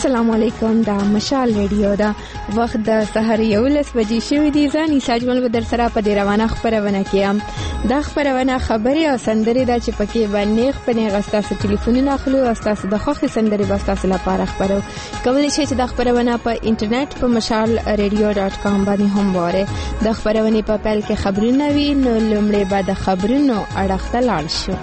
السلام علیکم. دا مشال ریډیو دا وخت د سحر 11 بجې شوې دي. ځان ساجمل بدر سره په دې روانه خبرونه کیم. دا خبرونه خبري او سندري دا چې پکې باندې خپل غستاسو ټلیفونونه اخلو او تاسو د خوخي سندري واستاسو لپاره خبرو کولی شئ چې د خبرونه په انټرنیټ په mashalradio.com باندې هم واره. د خبرونه په پیل کې خبرونه وي نو لومړی بعد خبرونو اړخته لاړ شو.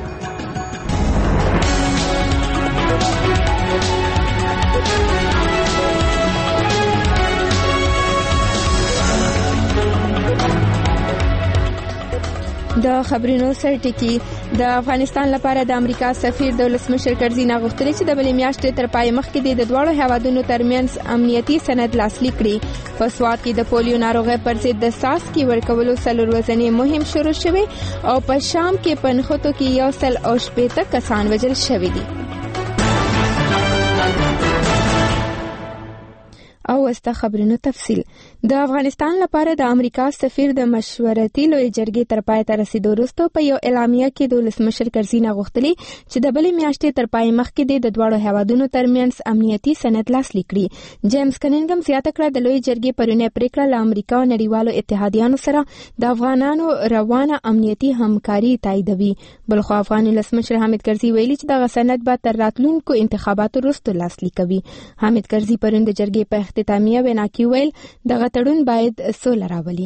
د خبرونو سرټکی د افغانستان لپاره د امریکا سفیر د ولسمشر کرزي غوښتل چې د بلې میاشتې تر پای مخکې د دوړو هوادونو ترمنځ امنیتي سند لاسلیک کړي. په سواد کې د پولیو ناروغي پر ضد د ساس کې ورکولو څلور ورځنی مهم شروع شوه او په شام کې پنځخوتو کې 180 کسان وژل شوي دي. او است خبرونو تفصیل. د افغانستان لپاره د امریکا سفیر د مشورتي لوی جرګې تر پای ته رسیدو وروسته په یو اعلامیه کې د ولسمشر کرزي غوښتلي چې د بلې میاشتې تر پای مخکې د دوړو هوادونو ترمنځ امنیتي سند لاسلیک کړي. جیمز کنینګم زیاته کړه د لوی جرګې پرونه پریکړه له امریکا او نړیوالو اتحادیانو سره د افغانانو روانه امنیتي همکاري تاییدوي. بلخو افغان ولسمشر حامد کرزي ویلي چې د سند به تر راتلونکو انتخاباتو وروسته لاسلیک کوي. حامد کرزي پرون د جرګې په اختتامیه وینا کې ویل دغه تړون باید سوله راولي.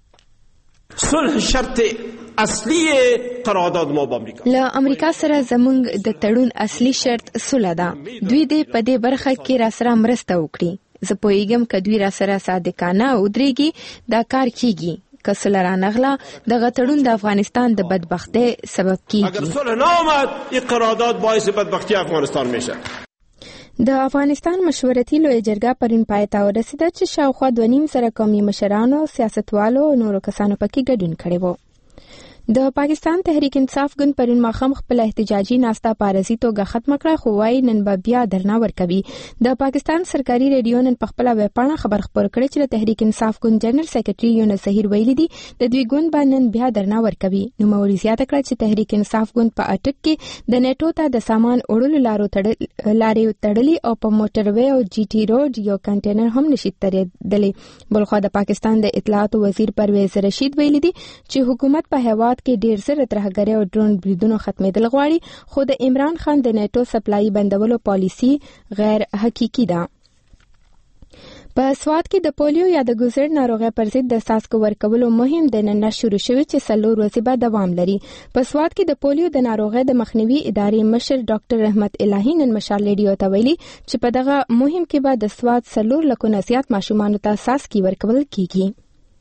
صلح شرط اصلي قرارداد ما با امریکا. له امریکا سره زموږ د تړون اصلي شرط سوله ده. دوی دې په دې برخه کې را سره مرسته وکړي. زه پوهیږم که دوی را سره صادقانه ودرېږي دا کار کیږي. که سوله را نغله دغه تړون د افغانستان د بدبختی سبب کیږي. اگر سوله نه آمد این قرارداد باعث بدبختی افغانستان میشه. د افغانستان مشورتي لوی جرګه پرون پای ته ورسیده چې شاوخوا 2.5 قومي مشرانو، سیاستوالو او نورو کسانو پکې ګډون کړی وو. د پاکستان تحریک انصاف ګوند پرون ماخام خپل احتجاجي ناستا پارزي توګه ختم کړه خو وايي نن به بیا درنه ورکوي. د پاکستان سرکاري ریډیو نن په خپل ویبپاڼه خبر خپور کړی چې د تحریک انصاف ګوند جنرال سیکریټري یونس ظهیر ویلي دي د دوی ګوند باندې بیا درنه ورکوي. نو موري زیاته کړه چې تحریک انصاف ګوند په اټک کې د نیټو ته د سامان وړلو لارې تړلي او په موټروي او جی ټي روډ یو کنټینر هم نشي ترېدلې. بلخو د پاکستان د اطلاعات وزیر پرویز رشید ویلي دي چې حکومت په هواد کې ډیر زر ترهګري او ډرون بریدونو ختمېدل غواړي خو د عمران خان د نیټو سپلای بندولو پالیسی غیر حقيقي ده. په سواد کې د پولیو یا د ګوزړ ناروغي پر ضد د څاڅکو ورکولو مهم د نن شروع شوی چې څلور ورځې به دوام لري. په سواد کې د پولیو د ناروغي د مخنیوي ادارې مشر ډاکټر رحمت الهی نن مشال ریډیو ته ویلي چې په دغه مهم کې به د سواد 4 لکه نه زیات ماشومان ته څاڅکي ورکول کیږي.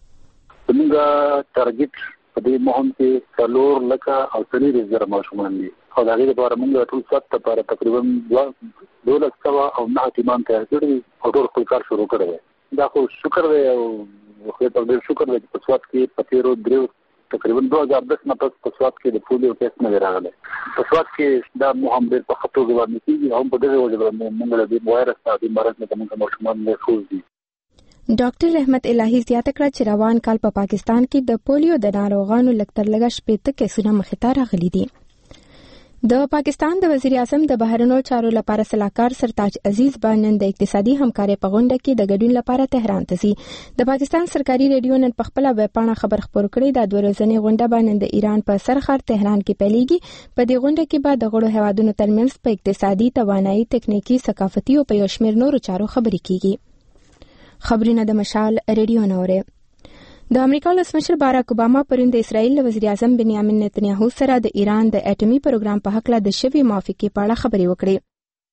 موږ ټارګټ په دې مهم کې 4 لکه او 3 ماشومان دي او دا غیر لپاره موږ ټول سات لپاره تقریبا 1200 او 9 ایمان ته کړی او ټول خپل کار شروع کړی. دا خو شکر دی او خو په دې شکر دی چې په سواد کې په تیرو درو تقریبا 2010 نه په سواد کې د پولیو کیس نه راغلی. په سواد کې دا مهم ډېر په خطو کې باندې کیږي هم په دې وجه باندې موږ د وایرس د مرض نه کوم ماشومان محفوظ دي. ډاکټر رحمت الهی زیاته کړه چې روان کال په پاکستان کې د پولیو د ناروغانو لکتر لګه 80 کیسونه مخې ته راغلي دي. د پاکستان د وزیر اعظم د بهرنیو چارو لپاره سلاکار سرتاج عزیز باندې د اقتصادي همکارۍ په غونډه کې د ګډون لپاره تهران ته ځي. د پاکستان سرکاري ریډیو نن په خپل ویبپاڼه خبر خپور کړی دا 2 ورځنی غونډه باندې د ایران په سرخر تهران کې پیلېږي. په دې غونډه کې به د غړو هوادونو ترمنځ په اقتصادي، توانایي، تکنیکی، ثقافتي او په یو شمېر نورو چارو خبرې کیږي. خبرونه د مشال ریډیو نوره. د امریکا ولسمشر باراک اوباما پرون د اسرائیل وزیر اعظم بنیامین نتنیاهو سره د ایران د اټومي پروګرام په حق له د شوی موافقې په اړه خبرې وکړې.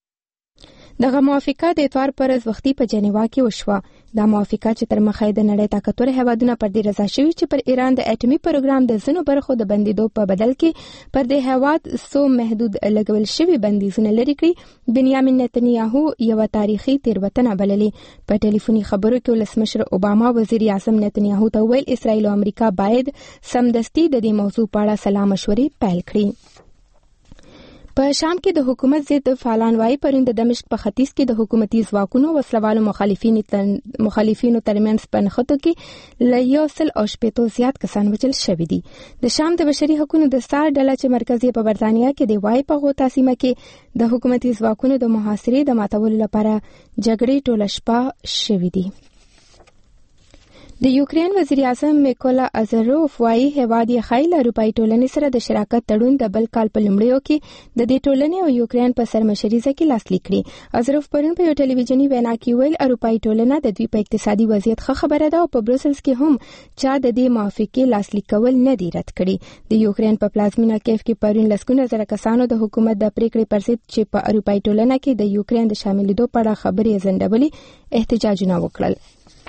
دغه موافقه د اتوار پر ورځ وختي په جنیوا کې وشوه. دا موافقه چې تر مخه د نړۍ طاقتور هیوادونو پر دې رضا شوي چې پر ایران د اټومي پروګرام د ځینو برخو د بندیدو په بدل کې پر دې هیواد سو محدود لګول شوي بندیزونه لري کړي. بنیامین نتنیاهو یو تاریخي تیروتنه بللې. په ټلیفوني خبرو کې ولسمشر اوباما وزیر اعظم نتنیاهو ته ویل اسرائیل او امریکا باید سمدستي د دې موضوع په اړه سلا مشورې پیل کړي. په شام کې د حکومت ضد فعالان وايي پرون د دمشق په ختیځ کې د حکومتي ځواکونو وسلوالو مخالفینو ترمنځ په نښتو کې له 180 زیات کسان وژل شوي دي. د شام د بشري حقوقو د سار ډله چې مرکزي په برتانیا کې دی وايي په غوطه سیمه کې د حکومتي ځواکونو د محاصرې د ماتولو لپاره جګړې ټوله شپه شوي دي. د یوکرين وزیر اعظم میکولا ازروف وايي هیواد یې خایل اروپאי ټولنې سره د شراکت تړون د بل کال په لومړیو کې د دې ټولنې او یوکرين په سرمشريزه کې لاسلیک کړی. ازروف پرون په یو ټلویزیونی وینا کې ویل اروپאי ټولنه د دوی په اقتصادي وضعیت ښه خبره ده او په بروسلز کې هم چا د دې موافقې لاسلیک کول نه دی رد کړی. د یوکرين په پلازمینه کیف کې پرون لسګونه زره کسانو د حکومت د پریکړې پر ضد چې په اروپאי ټولنه کې د یوکرين د شاملېدو په اړه خبرې زندبلې احتجاجونه وکړل.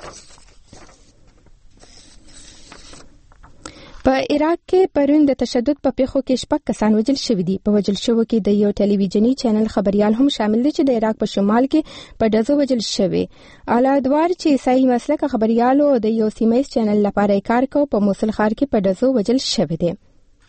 په عراق کې پرون د تشدد په پیښو کې 6 کسان وژل شوي دي. په وژل شوو کې د یو ټلویزیونی چینل خبريال هم شامل دي چې د عراق په شمال کې په ډزو وژل شوی. الادوار چې عیسائی مسلک خبريالو د یو سیمایي چینل لپاره کار کوي په موصل ښار کې په ډزو وژل شوی دی.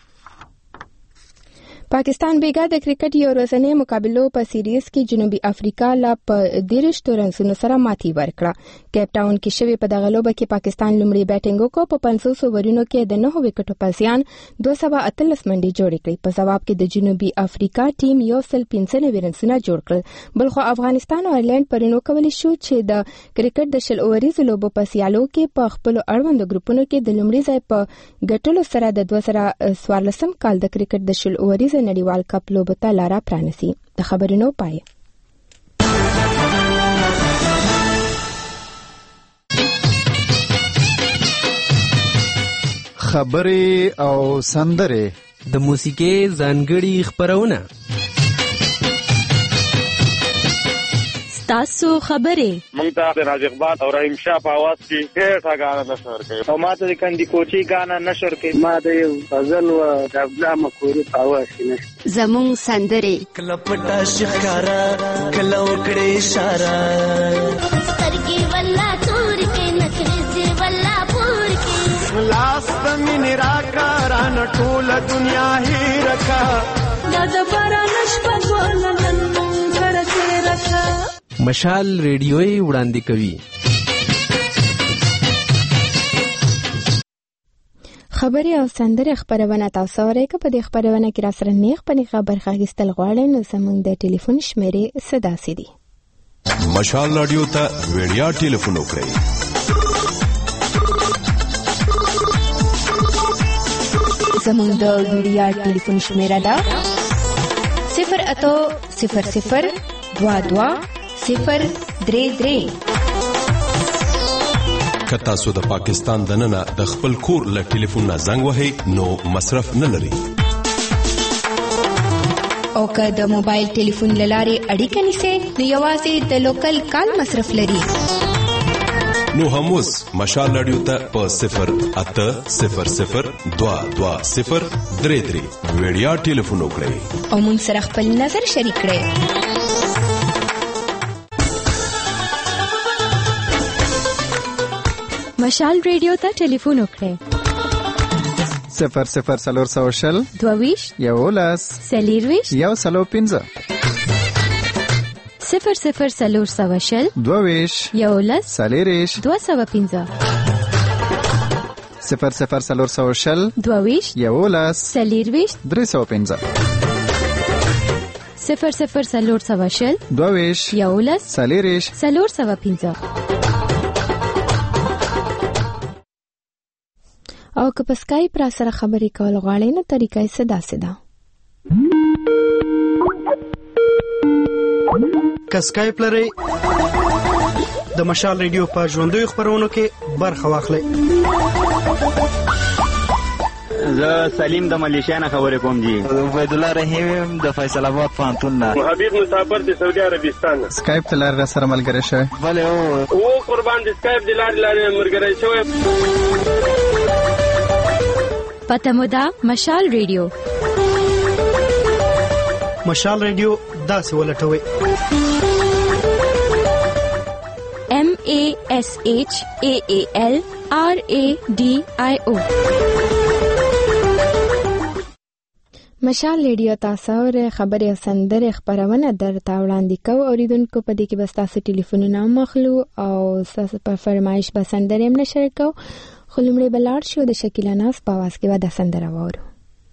پاکستان بیګا د کرکټ یو ورځنی مقابلو په سیریز کې جنوبي افریقا لا په 13 رنونو سره ماتي ورکړه. کیپ ټاون کې شوی په دغه لوبه کې پاکستان لومړی بیټینګ وکړ په 500 اوورونو کې د 9 وکټو په زیان 218 منډې جوړې کړې. په جواب کې د جنوبي افریقا ټیم 195 رنونه جوړ کړل. بلخو افغانستان او ایرلند پرونو کولی شو چې د کرکټ د شل اووریزو لوبو په سیالو کې په خپل اړوند ګروپونو کې د لومړي ځای په ګټلو سره د 2014 کال د کرکټ د شل اووریزو نړیوال کپ لوبو ته لاره پرانیسي. د خبرونو پای. خبرې او سندرې د موسیقي ځانګړي خبرونه تاسو خبرې مونږ ته د راز اقبال او رحیم شاه په आवाज کې ډېر غاڼه نشر کوي او ماته د کندي کوچي غاڼه نشر کوي. ما د یو غزل او د ابلا مکوري په आवाज کې زمون سندرې کله پټا شکارا کله وکړې اشاره سترګې ولا تور کې نکرې ولا پور کې لاس مين راکاران ټول دنیا هي رکا د باران شپه ولنن غړکه رکا. مشال ریډیوي وړاندې کوي. خبري او سندري خبرونه تاسو ورکه په دې خبرونه کې را سره نیغ په خبر خاګستل غواړئ نو زموږ د ټلیفون شمیرې صدا سي. مشال رادیو ته ویډیا ټلیفون وکړئ. زموږ د ویډیا ټلیفون شمیره ده 0800022 کتا سو د پاکستان دننه د خپل کور له ټلیفون نه زنګ وهي نو مصرف نه لري. او که د موبایل ټلیفون لاره اړیکه نیسي نو یوازې د لوکل کال مصرف لري. نو هموس مشال رادیو ته په 080002203 ویډیا ټلیفون وکړئ او مون سره خپل نظر شریک کړئ. مشال ریډیو ته ټلیفون وکړئ 00400 22 یولس سلیرویش یو سلو 15 00400 22 یولس سلیریش 215 00400 22 یولس سلیرویش 315 00400 22 یولس سلیریش 315 او که په سکایپ را سره خبرې کول غواړئ نو طریقه یې ساده که سکایپ لرئ د مشال ریډیو په ژوندیو خبرونو کې برخه واخلئ. زه سلیم د ملیشیا نه خبرې کوم جی. عبید الله رحیم د فیصل آباد پوهنتون نه. حبیب مسافر د سعودي عربستان. سکایپ ته لار سره ملګری شوی. بله او قربان د سکایپ د لارې ملګری شوی. پته مو ده مشال ریډیو. مشال ریډیو داسې ولټوئ MASHAALRADIO. مشال ریډیو تاسو ور خبرې او سندرې خبرونه درته وړاندې کوو. اوریدونکو په دې کې بس تاسو ټلیفونونه مخلو او تاسو په فرمایش به سندرې هم نشر کوو. خو لومړی بلار شو د شکیلا ناز په आवाज کې به د سندره وورو.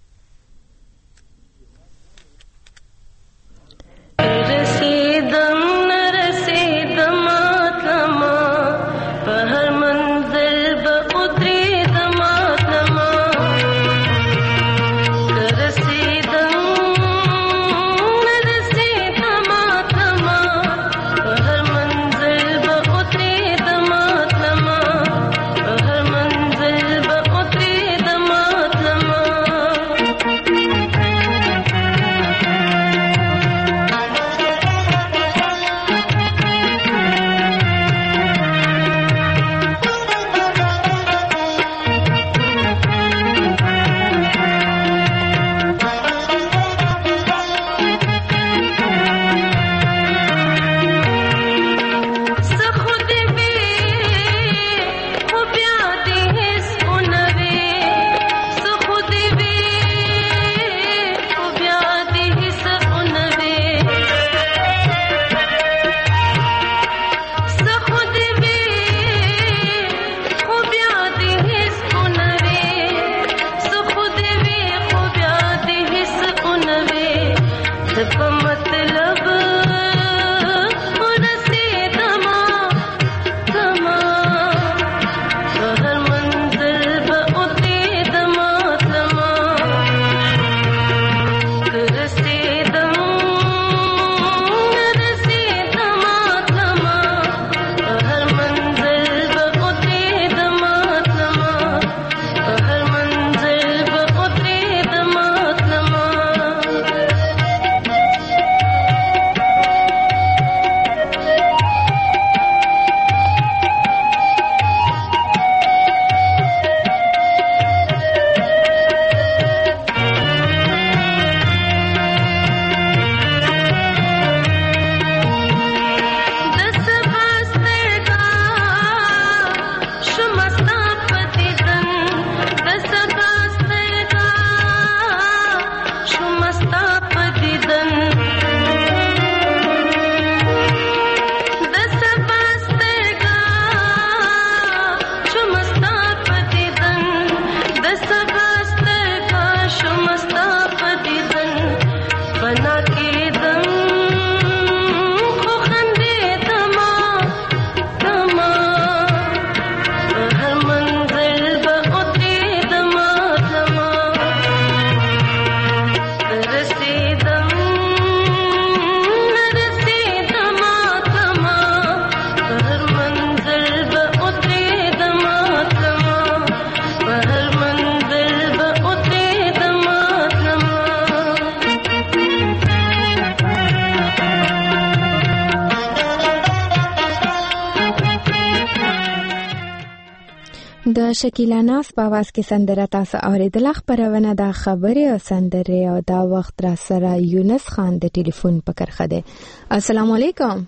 د شکیلا ناز په आवाज کې سندره تاسو اوریدله. خبرونه د خبرې او سندرې او دا وخت را سره یونس خان د ټلیفون په کرخه دی. السلام علیکم.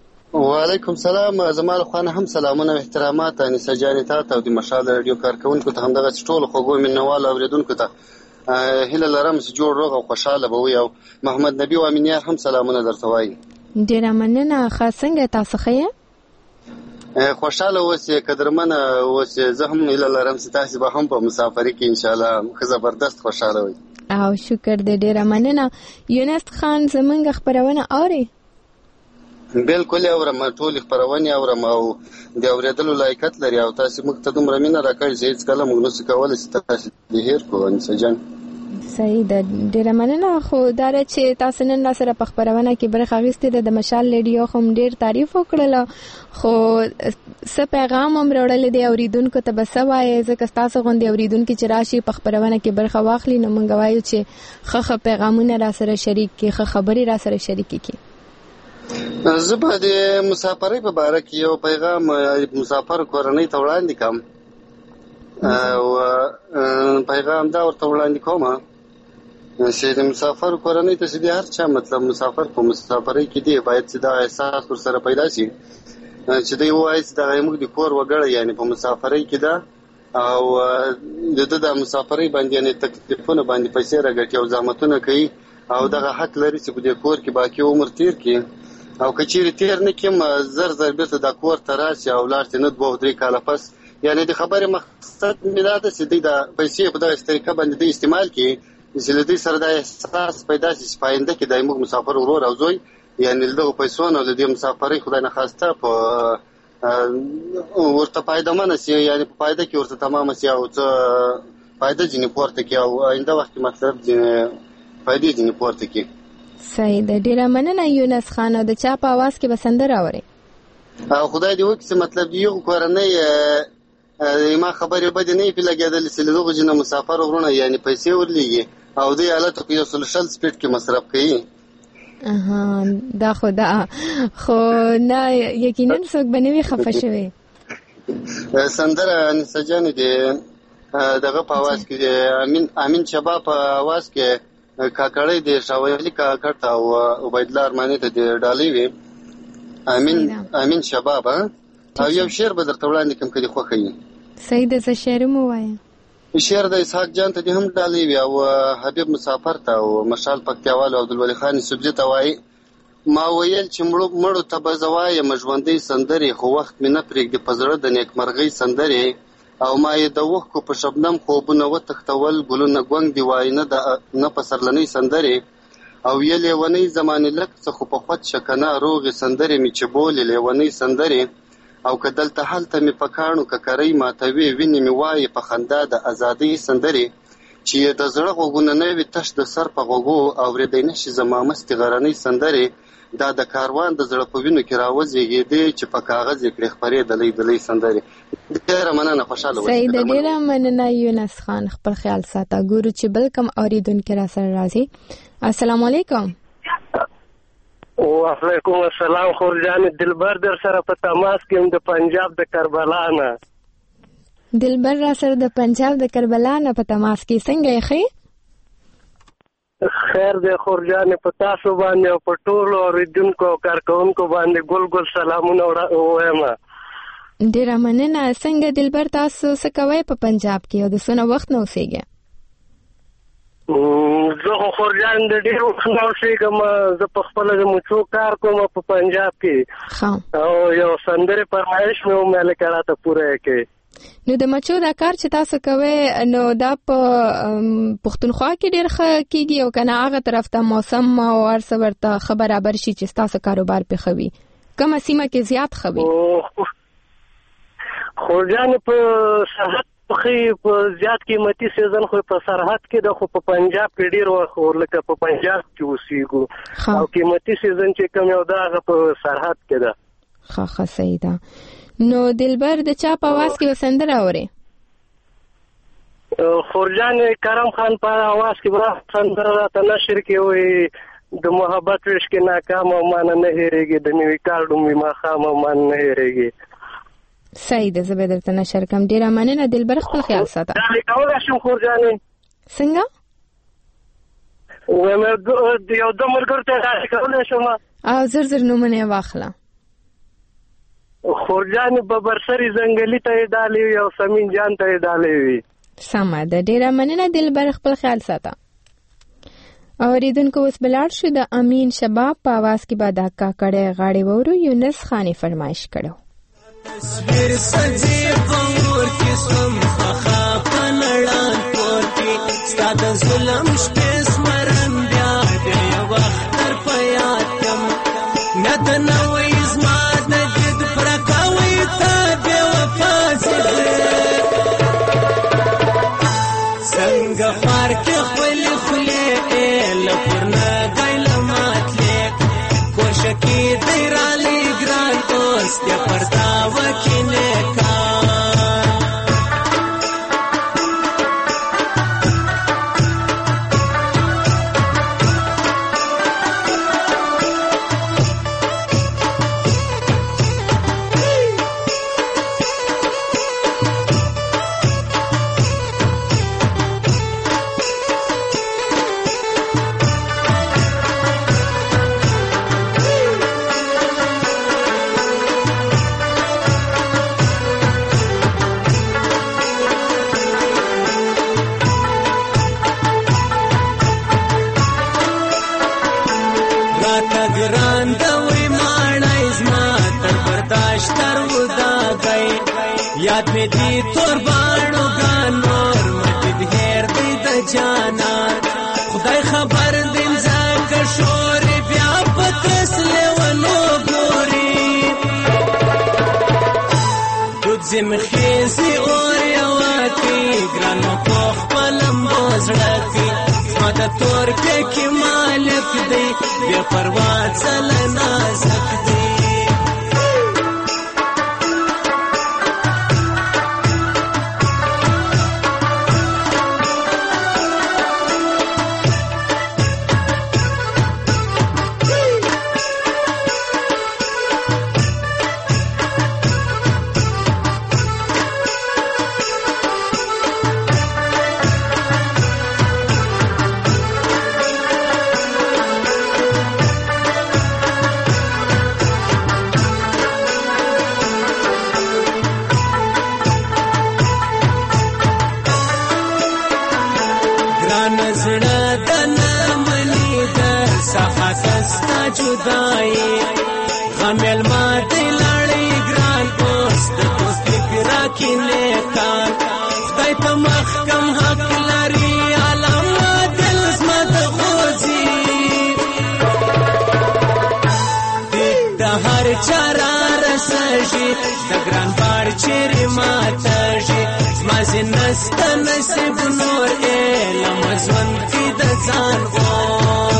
وعلیکم سلام. زمال خوانه هم سلامونه او احترامات انسه جان ته او د مشال رادیو کارکونکو ته هم دغه ټول خوګو منوال اوریدونکو ته هله لرم چې جوړ روغ او خوشاله به وي. او محمد نبی او امینیار هم سلامونه درته وایي. ډیره مننه. خاصنګ تاسو خې خوشاله اوسئ قدرمنه اوسئ. زه هم هله لرم چې تاسو به هم په مسافرۍ کې ان شاء الله زبردست خوشاله وي. او شکر دې ډیره مننه. یونس خان زمونږ خبرونه اوري؟ بالکل اورم. ټول خبرونه اورم او د اوریدلو لایقت لري او تاسو موږ ته دومره مینه راکړئ چې هیڅ کله موږ نو څه کولای چې تاسو دې هیر کوو انسجان. صحیح ده. ډیره مننه. خو دا چې تاسو نن را سره په خبرونه کې برخه اخیستې د مشال ریډیو هم ډیر تعریف وکړل، خو څه پیغام هم راوړل دي اوریدونکو ته بس وایي ځکه تاسو غوندي اوریدونکو چې راشي په خبرونه کې برخه واخلي نو مونږ وایو چې خخه پیغامونه را سره شریک کی، خخه خبري را سره شریک کی. زه به د مسافرۍ په باره کې یو پیغام مسافر کورنۍ ته وړاندې کوم او پیغام دا ورته وړاندې کوم چې د مسافر کورنۍ ته چې د هر چا مطلب مسافر په مسافرۍ کې دی باید چې دا احساس ور سره پیدا شي چې دوی وایي چې دا موږ د کور وګړی یعنی په مسافرۍ کې ده او د مسافرۍ باندې یعنې تکلیفونه باندې پیسې راګټي او زحمتونه کوي او دغه حق لري چې په دې کور کې باقي عمر تیر کړي او که چیرې تیر نه کړي زر بیرته دا کور ته راشي او لاړ شي نه 2-3 کاله پس. یعنې د خبرې مقصد مې دا ده چې دوی د پیسې په دغه طریقه باندې دوی استعمال کړي چې له دوی سره دا احساس پیدا شي چې په آینده کې د موږ مسافر ورور او زوی یعنې له دغو پیسو نه له دې مسافرۍ خدای نخواسته په ورته فایدهمنه شي یعنې په فایده کې ورته تمامه شي او څه فایده ځینې پورته کړي او آینده وخت کې مطلب فایدې ځینې پورته کړي. صحیح ده. ډېره مننه یونس خان. او د چا په اواز کې به سندره اورئ؟ خدای دې وکړي چې مطلب یو کورنۍ ما خبرې بدې نه وي پې لګېدلې چې له دغو ځینې مسافر وروڼه یعنې پیسې ورلېږي او دوی هلته په 120 سپیډ کې مصرف کوي. دا خو نه یقینا څوک به نه وي خفه شوی. سندره انیسه جانې د دغه په اواز کې امین شباب په اواز کې کاکړی د شاویلي کاکړ ته او عبیدالله ارماني ته د ډالۍ وي. امین شباب او یو شعر به درته وړاندې کوم که دې خوښه وي. صحیح ده. څه شعر مو ووایه؟ شعر د اسحاق جان ته دې هم ډالۍ وي او حبیب مسافر ته او مشال پکتیاوال او عبدالولي خان سبزي ته وایي ما ویل چې مړو ته به زه وایم ژوندۍ سندرې خو وخت مې نه پرېږدي په زړه د نیکمرغۍ سندرې او ما یې د اوښکو په شبنم خوبونه وتښتول ګلونه ګونګ دي وایي نه په سرلنۍ سندرې او یې لیونۍ زمانې لږ څه خو په خود شه که نه روغې سندرې مې چې بولې لیونۍ سندرې او که دلته هلته مې په کاڼو ککرۍ ماتوي وینې مې وایي په خندا د ازادۍ سندرې چې یې د زړه غوږونه نه وي تش د سر په غوږو اورېدی نه شي زما مستې غرنۍ سندرې دا د کاروان د زړه په وینو کې راوزېږېدې چې په کاغذ یې کړې خپرې دلۍ سندرې. ډېره مننه خوشحاله اوسئ. صحیح ده. ډېره مننه یونس خان. خپل خیال ساته. ګورو چې بل کوم اورېدونکي را سره راځي. السلام علیکم. وعلیکم السلام. خورجانې دلبر در سره په تماس کې د پنجاب د کربلا نه. دلبر را سره د پنجاب د کربلا نه په تماس کې. څنګه یې ښې؟ خیر دی خورجانې. په تاسو باندې او په ټولو اورېدونکو او کارکوونکو باندې ګل سلامونه ووایم. ډېره مننه. څنګه دلبر تاسو څه کوئ په پنجاب کې او د څونه وخت نه اوسېږئ؟ زه خو خورجان د ډېر وخت نه اوسېږم. زه په خپله د مچو کار کوم په پنجاب کې او یو سندرې فرمایش مې ومې لکه راته پوره یې کړې. نو د مچو دا کار چې تاسو کوئ نو دا په پښتونخوا کې ډېر ښه کېږي او که نه هغه طرف ته موسم او هر څه ورته ښه برابر شي چې ستاسو کاروبار پې ښه وي؟ کومه سیمه کې زیات ښه وي؟ خورجانې په سرحد په زیات قیمتي سیزن خو په سرحد کې ده خو په پنجاب کې ډېر وخت لکه په پنجاب کې اوسېږو او قیمتي سیزن چې کوم یو ده هغه په سرحد کې ده. ښه صحیح ده. نو دلبر د چا په اواز کې به سندره اورئ؟ خورجانې کرم خان په اواز کې به سندره راته نشر کې وایي د محبت عشق کې ناکام او مانه نه هېرېږي د نوي کال ډومبي ماښام او مانه نه هېرېږي. صحیح ده. زه به درته نشر کړم. ډېره مننه دلبر. خپل خیال ساته. ډالۍ کولی شم خورجانې؟ څنګه؟ وایم یو دوه ملګرو ته ډالۍ کولی شم او زر نومونه یې واخله. خورجانې ببرسري ځنګلي ته یې ډالۍ وي او سمین جان ته یې ډالۍ وي. سمه ده. ډېره مننه دلبر. خپل خیال ساته. اورېدونکو اوس به لاړ شو د امین شباب په اواز کې به دا کاکړی غاړې وورو. یونس خان یې فرمایش کړو. تصویر سجی غور کې سم خخا پنړان پورتي ستاد ظلم شپې سمرم بیا یو وخت تر پیات کم ند نوې زما د جد پر کاوي ته بے وفا څنګه فار کې خپل خلې لپرنا غیل ماتلې کوشکی دیرالي ګران دوست پرتا وکینه کا مې دي تور باڼو ګانور مټې د هیر دی د جانان خدای خبر دیم ځکه شورې بیا په کس لیونو ګوري دود زمخیزي اور یواکي ګرانو په خپل مبوزړه کې زما د تور کې مالک دی بیا پروا څل نازک دی جدائی غمیل ما دی لڑی گران پوست تو فکر کی نیکان خدای تا محکم حق لری علم دل زمد خوزی دا هر چارا رسجی دا گران بار چیری ما تجی زمازی نست نصیب نور ایلم ازون کی دا زان غور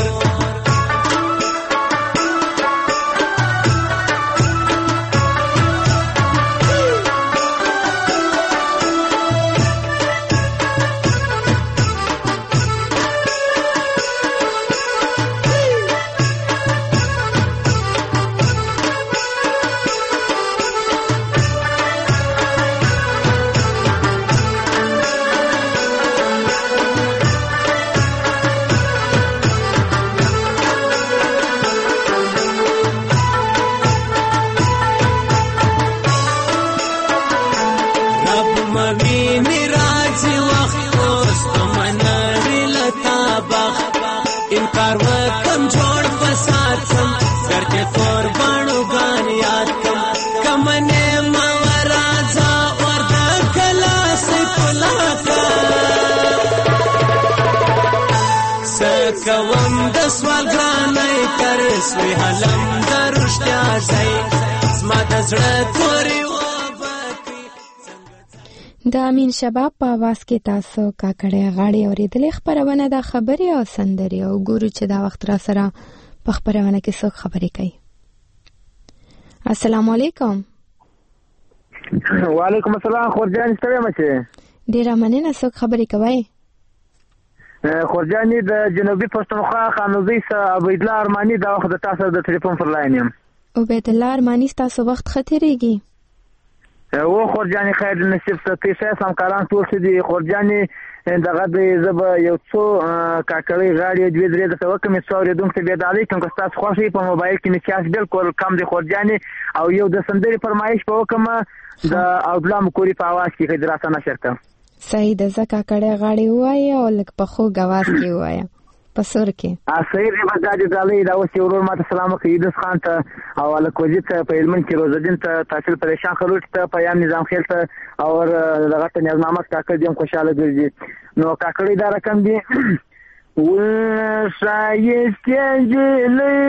کوم د سوال ګرانای تر سوی حلم درشتیا ځای زما د زړه توري د امین شباب په आवाज کې تاسو کاکړې غاړي اورېدلې خبرونه د خبري او سندري او ګورو چې دا وخت را سره په خبرونه کې څوک خبرې کوي. السلام علیکم. وعلیکم السلام. خورجان ستړی مشه ډیره مننه. څوک خبرې کوي؟ خورجانی د جنوبي پښتونخوا خانوزي سره عبید الله ارمانی دا وخت د تاسو د ټلیفون پر لاین یم. عبید الله ارمانی تاسو وخت خطرېږي؟ و خورجانی خیر نصیب ستې سم کاران ټول دي. خورجانی دغه د زب یو څو کاکړې غاړي دوی درې د توکم څورې دوم ته بيد علیکم که تاسو خوشي په موبایل کې میساج بالکل کم دي خورجانی او یو د سندري فرمایش په وکم د اودلام کوری په आवाज کې دراسه نشر کړم. صحیح د زکه کړه غاړي وای او لک په خو غواز کې وای پسور کې صحیح دی بجاج دالي دا اوس یو ور ماته سلام کوي د خان ته او الکوجیت په علمن کې روزدین ته تحصیل پریشان خلوت ته پیام نظام خیل ته او دغه ته نظام محمد کاکړ دیم خوشاله ګرځي نو کاکړی دا رقم دی و شایسته جلی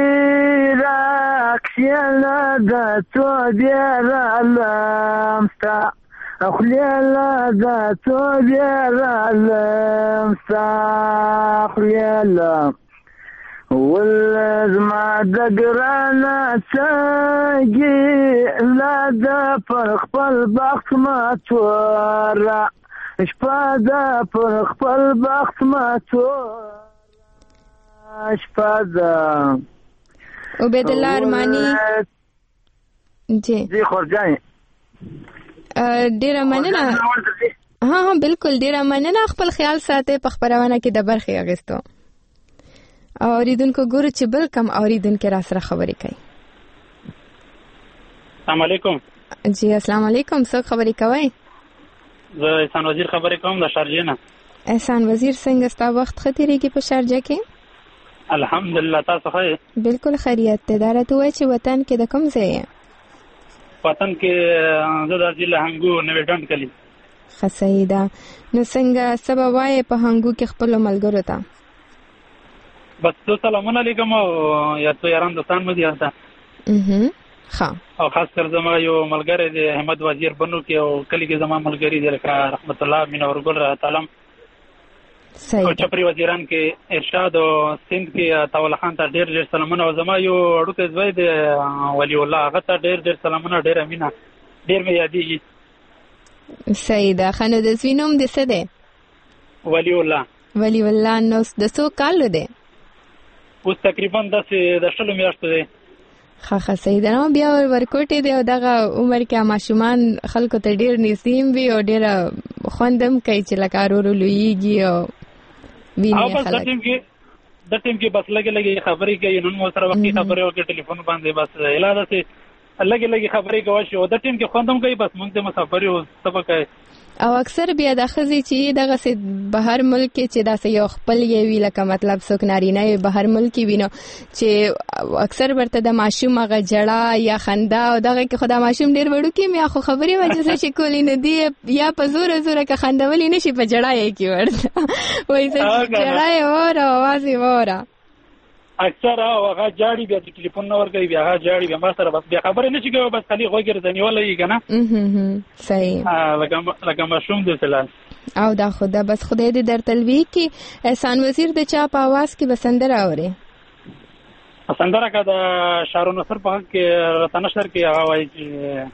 راکشلا د تو بیرالمستا اخلیلا دا تو بیرالم ساخلیلا والزما دگرانا ساگی لا دا پرخپل بخت ما تورا شپا دا پرخپل بخت ما تورا شپا دا عبید الله ارمانی جی خورجانی ډیره مننه. ها بالکل ډیره مننه. خپل خیال ساتئ په خبرونه کې د برخې اغستو اوریدونکو ګورو چې بل کم اوریدونکو را سره خبرې کوي. السلام علیکم. جی السلام علیکم. څوک خبرې کوي؟ زه احسان وزیر خبرې کوم د شارجه نه. احسان وزیر څنګه ستا وخت خطرېږي په شارجه کې؟ الحمدلله تاسو ښه؟ بالکل خیریت ده. دا راته وایي چې وطن کې د کوم ځای؟ وطن کې زه د ضلع هنګو نوې ډنډ کلی. ښه صحیح ده. نو څنګه سبا وایې په هنګو کې خپلو ملګرو ته؟ بس څو سلامونه لیکم او یا څو یاران دوستان مې دي هلته. ښه. او خاص کر زما یو ملګری دی احمد وزیر بنو کې او کلی کې زما ملګری دی لکه رحمت الله منور ګل راحت عالم. صحیح. او چپری وزیران کې ارشاد او سند کې طاول خان ته ډېر ډېر سلامونه او زما یو اړوکی زوی دی ولی الله هغه ته ډېر ډېر سلامونه ډېر امینه ډېر مې یادېږي. صحیح ده. ښه نو د زوی نوم دې څه دی؟ ولی الله. ولی الله. نو د څو کالو دی؟ اوس تقریبا داسې د 20 میاشتو دی. ښه صحیح ده. نو بیا ورکوټې دی او دغه عمر کې ماشومان خلکو ته ډېر نږدې وي او ډېره خوند هم کوي چې لکه ورو ورو لویېږي او ویني خلک. د ټیم کې بس لږې خبرې کوي. نن مو سره وختي خبرې وکړې ټلیفون باندې بس اله داسې لږې خبرې کوي چې د ټیم کې خوند هم کوي. بس موږ د مسافر یو څه کوي. او اکثر بیا د ښځې چې دغسې بهر ملک کې چې داسې یو خپل یې وي لکه مطلب څوک نارینه یې بهر ملک کې وي نو چې اکثر ورته د ماشوم هغه ژړا یا خندا او دغه کې خو دا ماشوم ډېر وړوکی وي خو خبرې وجه چې کولی نو دی یا په زوره که خندولی نه شي په ژړا یې کې ورته وایي زه ژړا یې واوره اواز یې واوره. اکثر هغه جاړي بیا چې ټلیفون نه ورکوي بیا هغه جاړي بیا ما سره بس بیا خبرې نه شي کوي بس خالي غوږ یې نیولی که نه. صحیح. لکه ماشوم دی فلحال. او دا خو ده بس خدای دې درته لوي کړي. احسان وزیر د چا په اواز کې به سندره اورې؟ سندره که د شهر نصر په حق کې راته نشر کې هغه وایي چې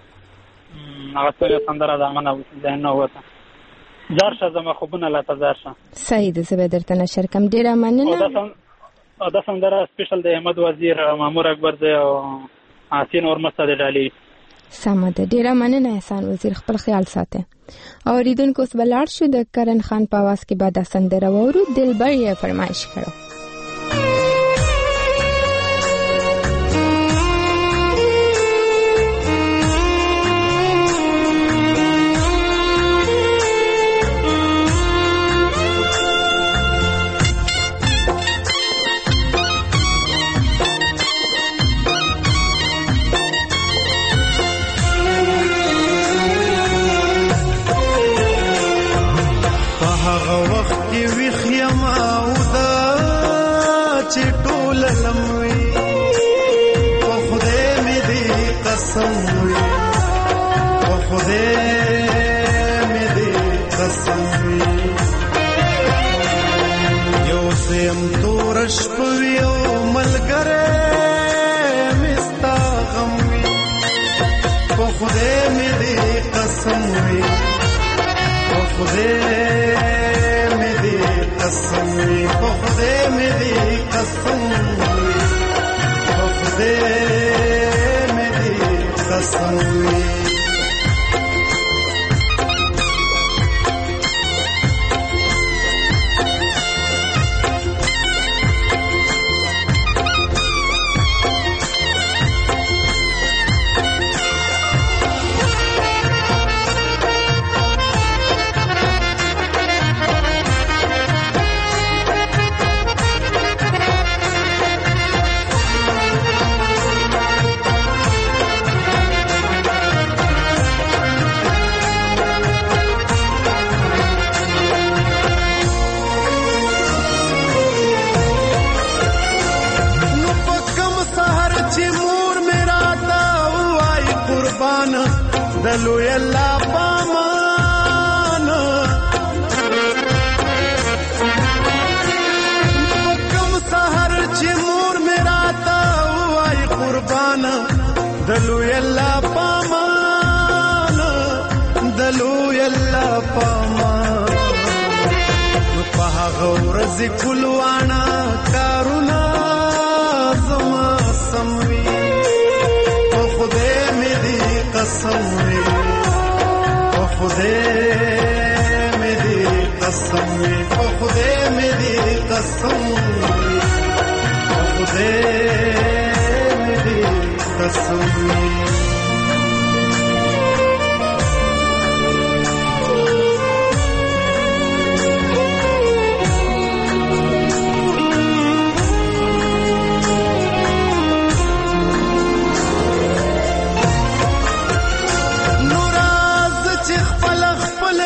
هغه څه سندره ده منه ذهن نه ووته زار شه زما خوبونه لا ته زار شه. صحیح ده. زه به درته نشر کړم. ډېره مننه. او دا سندره سپیشل د احمد وزیر مامور اکبر دی او حسین اور مسته دی ډالي. سمه ده. ډېره مننه احسان وزیر. خپل خیال ساته. اوریدونکو اوس به لاړ شو د کرن خان په اواز کې به دا سندره واورو. دلبر یې فرمایش کړو.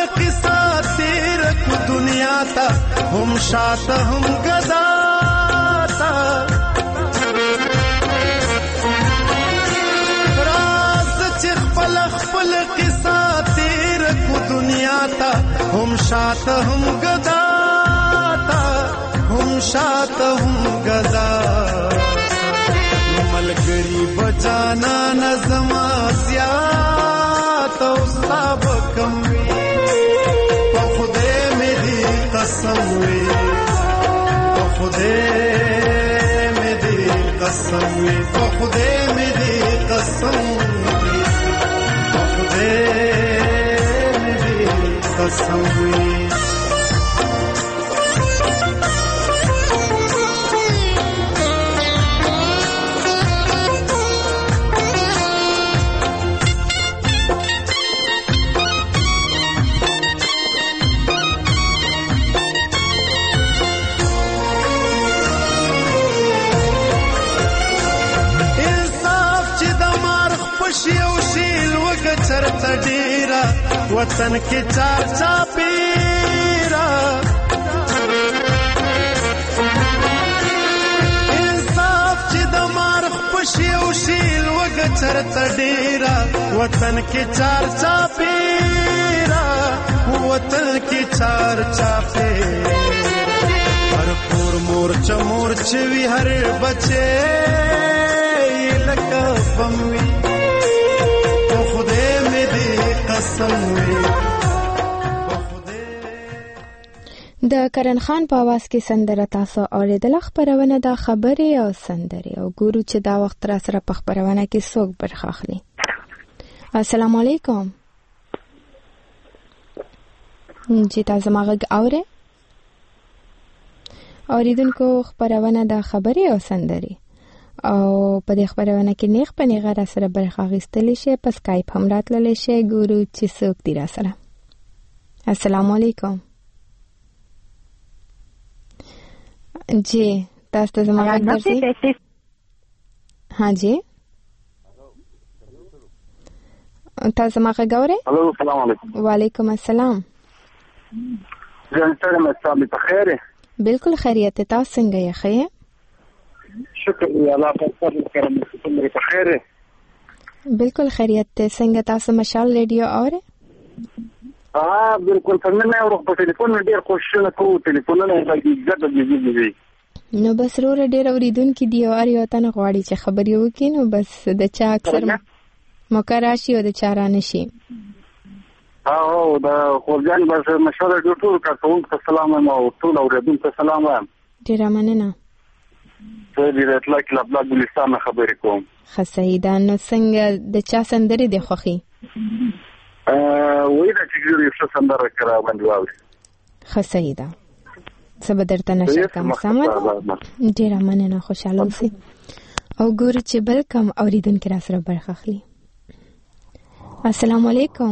قصه تیر کو دنیا تا هم شاته هم گدا تا راز چې خپل قصه تیر کو دنیا تا هم شاته هم گدا تا هم شاته هم گدا ملګری بچانا نظم زیات او صاحب کم وی په خدای مې دې قسم وی په خدای مې دې قسم وی په خدای مې دې قسم وی په خدای مې دې قسم وی چرته ډیرا وطن کې چار چاپیرا انصاف چې د مارخ پشي او شیل وګ چرته ډیرا وطن کې چار چاپیرا وطن کې چار چاپیرا هر کور مور چمور چوي هر بچي لکه بموي د کرن خان په आवाज کې سندره تاسو اوریدل. خبرونه د خبرې او سندرې او ګورو چې دا وخت را سره په خبرونه کې څوک برخه اخلي. السلام علیکم. جی تاسو ماغه اوره اوریدونکو خبرونه د خبرې او سندرې او په دې خبرونه کې نیغ په نیغه را سره برخه اخیستلی شي. په سکایپ هم راتللی شي. ګورو چې څوک دی را سره. السلام علیکم. جی تاسو ته زما غږ درځي؟ ها جی تاسو زما غږ اورئ؟ الو السلام علیکم. وعلیکم السلام. جان سلام تاسو په خیر؟ بالکل خیریت. تاسو څنګه یې؟ ښه شکر الله پاک کرم څنګه په خیر؟ بالکل خیریت. څنګه تاسو مشال ریډیو اورئ؟ بالکل څنګه نه اورم. په ټلیفون ډیر کوشش کوم. ټلیفونونه باندې زړه دي. نو بس ورو ډیر اوریدونکو دی او اړ یو تنه غواړي چې خبرې وکړي. نو بس د چا اکثر مکراشي او د چارانه شي. دا خورجان بس مشوره ټول کارکون ته سلام او ټول اوریدونکو ته سلام. ډیر مننه. زه دې اطلاع کې لبلا ګلستان خبرې کوم. خسیدا نو څنګه د چا سندري دی خوخي؟ وې دا چې یو څه سندره کرا باندې واوري. خسیدا سبا درته نشه کوم سمه. ډیر مننه. خوشاله اوسئ او ګورو چې بل کم اوریدونکو را سره برخه اخلي. السلام علیکم.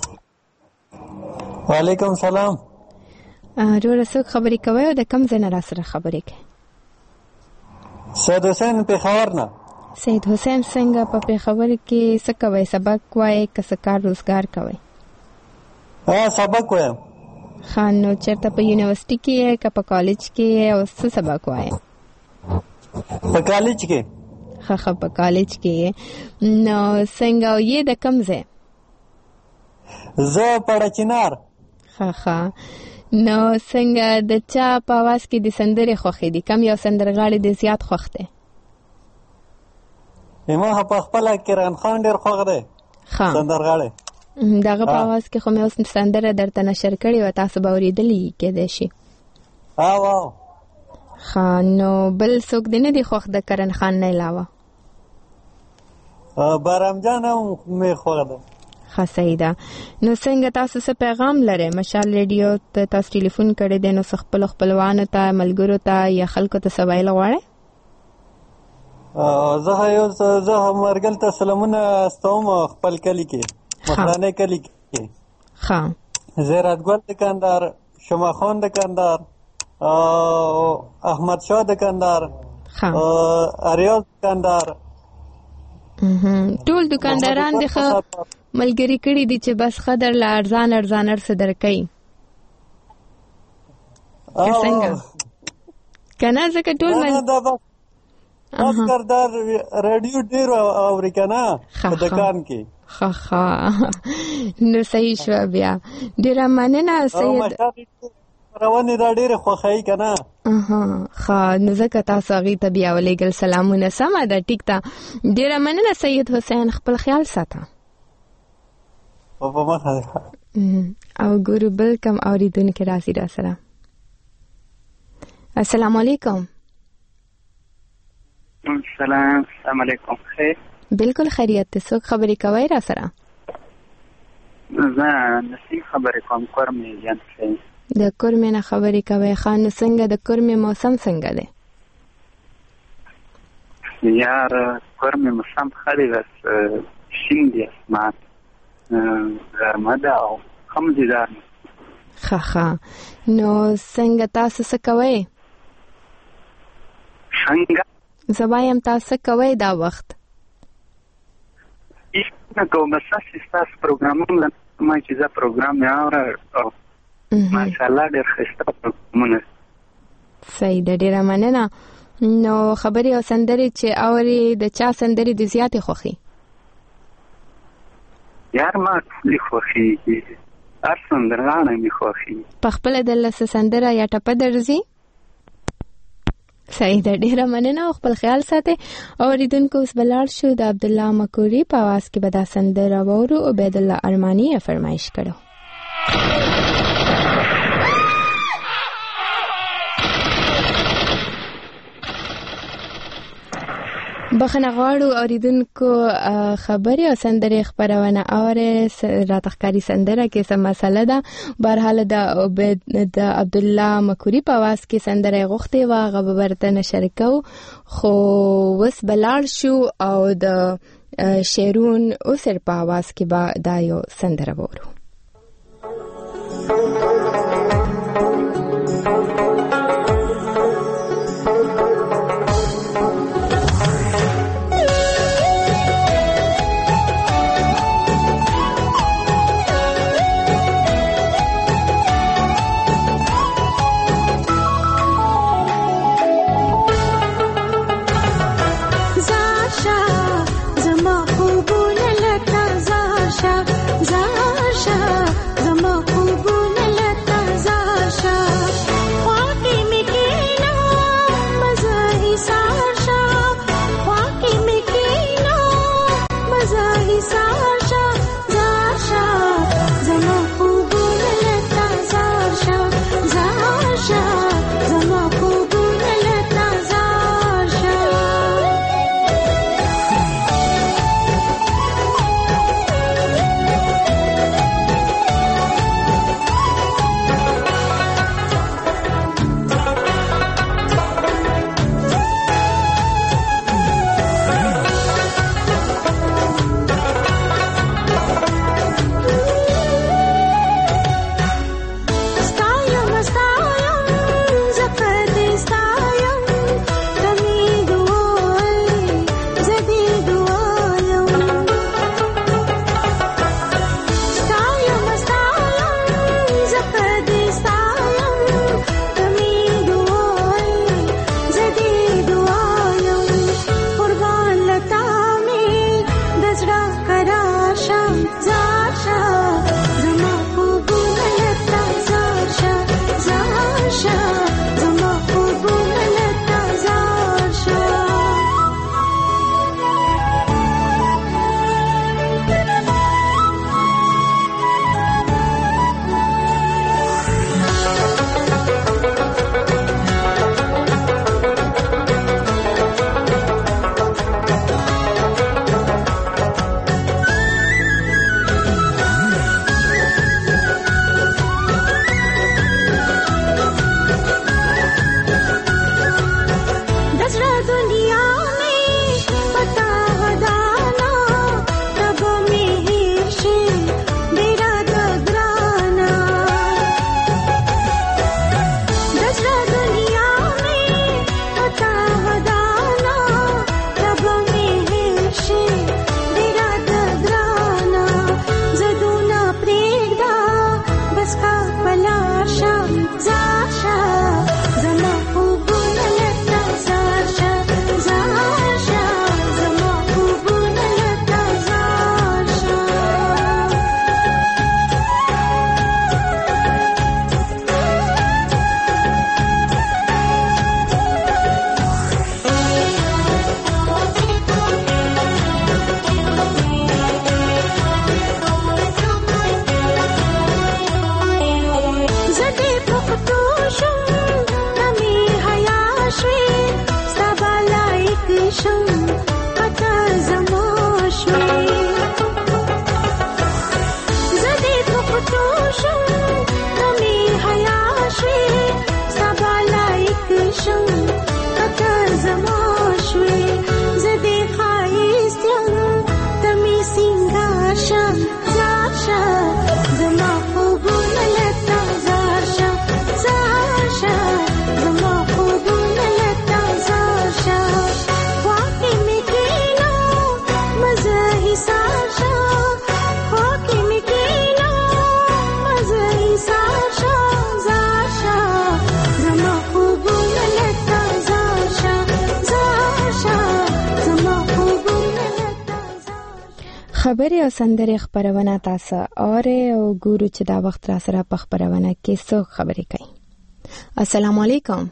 وعلیکم سلام. جوړ څوک خبرې کوي او د کم ځای نه را سره خبرې کوي؟ سید حسین پېښور نه. سید حسین څنګه په پېښور کې څه کوي؟ سبق وایي که څه کار روزګار کوي؟ سبق وایم. ښه نو چېرته په یونیورسټي کې یې که په کالج کې یې او څه سبق وایي؟ په کالج کې. ښه په کالج کې یې. نو څنګه او یې د کم ځای؟ زه پړه چنار. ښه نو څنګه د چا په आवाज کې د سندرې خوښې دي؟ کم یو سندرغاړی د زیات خوښ دی؟ ما په خپل کرن خان ډیر خوښ دی سندرغاړی. دغه په आवाज کې خو مې اوس سندره درته نشر کړې و، تاسو به اورېدلې کېدای شي. واو ښه نو بل څوک دی نه دی خوښ د کرن خان نه علاوه؟ بارام جان هم مې خوښ دی. ښه صحیح ده. نو څنګه تاسو څه پیغام لرئ؟ مشال ریډیو ته تاسو ټلیفون کړی دی، نو خپل خپلوانو ته ملګرو ته یا خلکو ته څه ویل غواړئ؟ زه مرګل ته سلامونه استوم خپل کلی کې مخرانه کلی کې. ښه زیرات ګل دکاندار، شما خان دکاندار، احمد شاه دکاندار، اریاض دکاندار، ټول دکانداران دي. ښه ملګری کړي دي چې بس خدر لا ارزان ارڅ درکې څنګه کنه ځکه ټول ماسکردار رادیو ډیر اوري کنه په دکان کې ها نو صحیح شو بیا ډیر مننه سید رواني را ډیر خوخای کنه ها نو ځکه تاسو غي ته بیا ولېګل سلامونه سم ده ټیک تا ډیر مننه سید حسین خپل خیال ساته په مخه او ګورو بل کم اوریدونکو راځي را سره السلام علیکم السلام علیکم خیر بالکل خیریت ته څوک خبرې کوي را سره زه نسیم خبرې کوم کورمې جان د کورمې نه خبرې کوي خان څنګه د کورمې موسم څنګه دی یار کورمې موسم خالي بس شین دی اسمان ګرمه ده او خمدیدار ها نو څنګه تاسو څه کوئ څنګه زبایم تاسو کوي دا وخت نه کوم اساسي تاسو پروګرامونه ما چې دا پروګرام یې اورا ماشاءالله ډېر ښه پروګرامونه صحیح ده ډېر مننه نو خبري او سندري چې اوري د چا سندري د زیاتې خوخي یار ما ټولې خوخي هر سندرغاړی مې خوښي په خپله د لسه سندره یا ټپه درځي صحیح ده ډېره مننه او خپل خیال ساتئ اوریدونکو اوس به لاړ شو د عبدالله مکوري په اواز کې به دا سندره واورو عبید الله ارماني یې فرمایش کړو بخنه غواړو اوریدونکو خبري او سندري خبرونه اوره راتخکاری سندره کې څه مسله ده برحال د عبدالله مکوري په واس کې سندره غوښته و غو ورته نشر کو خو وس بلار شو او د شیرون اوسر په واس کې با دا یو سندره وورو Zasha خبرې او سندرې خبرونه تاسو اورئ او ګورو چې دا وخت را سره په خبرونه کې څوک خبرې کوي. السلام علیکم.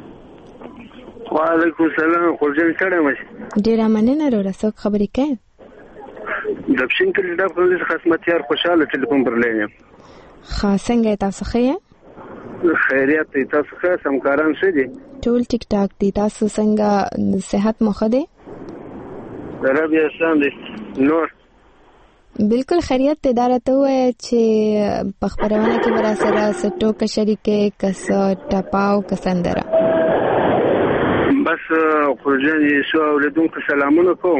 وعلیکم السلام. خورجان څنګه مې؟ ډیره مننه وروره. څوک خبرې کوي؟ د پښین کلی د پولیس خدمتيار خوشاله ټلیفون برلین. څنګه تاسو ښه؟ خیریت دی. تاسو ښه؟ سمکاران ښه دي؟ ټول ټیک ټاک دي. تاسو څنګه صحت مو ښه دی؟ رب یې احسان دی. نور بالکل خیریت دی. دا راته ووایه چې په خپرونه کې به راسره څه ټوکه شریکې که څه ټپاو که سندره؟ بس خورجان یې اورېدونکو سلامونه کوم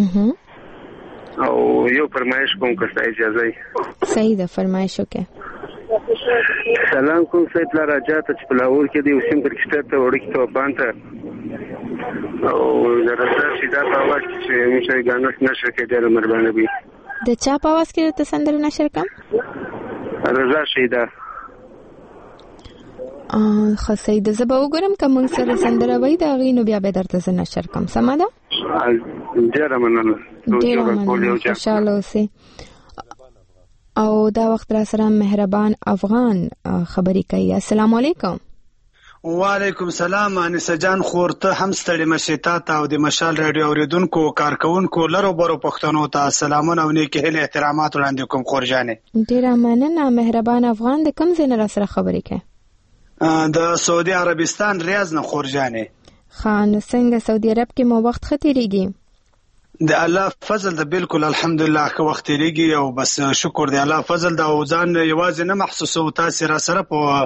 او یو فرمایش کوم که ستا اجازه وي. صحیح ده، فرمایش وکړه. سلام کوم سید پلار راجا ته چې په لاهور کې دی، وسیم کرکټر ته، وړکي توپان ته او د رضا شیدا په اواز کې چې موږ ګانو نشر کې ډېره مهرباني وي. د چا په اواز کې ته سندره نشر کوم؟ رضا شیدا. خو سید زه به وګورم که موږ سره سندره وای د هغې نو بیا به درته زه نشر کوم. سمه ده؟ ډېره مننه. ډېره مننه. خوشحاله اوسئ. او دا وخت را سره مهربان افغان خبرې کوي. السلام علیکم. وعلیکم السلام. انیسه جان خور ته هم ستړي مشې تا ته او د مشال راډیو اوریدونکو کارکونکو لرو برو پښتنو ته سلامونه او نیکې هیلې احترامات وړاندې کوم. خورجانې ډېره مننه. مهربان افغان د کوم ځای نه را سره خبرې کوي؟ د سعودي عربستان ریاض نه. خورجانې نو څنګه سعودي عرب کې مو وخت ښه تېرېږي؟ د الله فضل ده. بالکل الحمدلله ښه وخت تېرېږي او بس شکر دی الله فضل ده. او ځان یوازې نه محسوسوو، تاسې را سره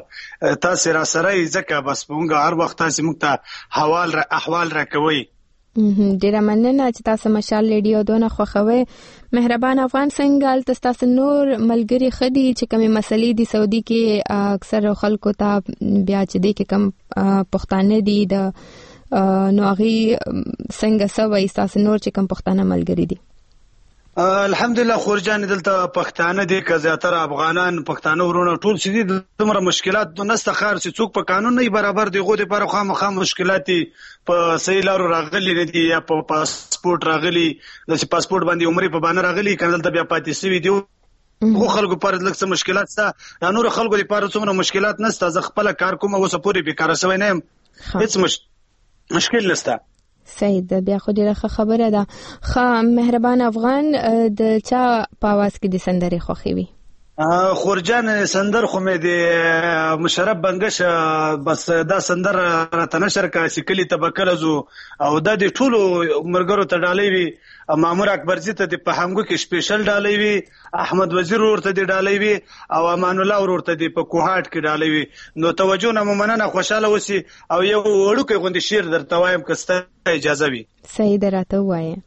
یې ځکه بس مونږ هر وخت تاسې مونږ ته احوال راکوئ. ډېره مننه چې تاسو مشال ریډیو دونه خوښوئ. مهربان افغان څنګه هلته ستاسو نور ملګري ښه دي چې کومې مسلې دي سعودي کې اکثر خلکو ته بیا چې دی کې کم پښتانه دي د نو هغې څنګه څه وایي ستاسو نور چې کوم پښتانه ملګري دي؟ الحمدلله خورجانې دلته پښتانه دي که زیاتره افغانان پښتانه ورونه ټول چې دي دومره مشکلات نشته. خیر چې څوک په قانون نه برابر دي هغو دپاره خامخا مشکلات دي په صحیح لارو راغلي نه دي یا په پاسپورټ راغلي داسې پاسپورټ باندې عمرې په بانه راغلي که دلته بیا پاتې سوي دي هغو خلکو لپاره لږ څه مشکلات شته. د نورو خلکو لپاره څومره مشکلات نشته. زه خپله کار کوم اوسه پورې بېکاره شوی نه یم، هېڅ مشکل نشته. صحیح ده. بیا خو ډېره ښه خبره ده. مهربان افغان د چا په اواز کې د سندرې خوښې وي؟ خورجان سندر خو مې د مشرف بنګش بس دا سندر راته نشر کا چې کلي ته به کله ځو او دا د ټولو ملګرو ته ډالۍ وي. مامور اکبرزي ته د پهامګو کې سپیشل ډالۍ وي، احمد وزیر ورته د ډالۍ وي او امان الله ورته د په کوهاټ کې ډالۍ وي. نو توجه نه مننه، خوشاله اوسئ. او یو وړوکی غوندې شعر درته وایم که ستا اجازه وي. صحیح ده، راته ووایه.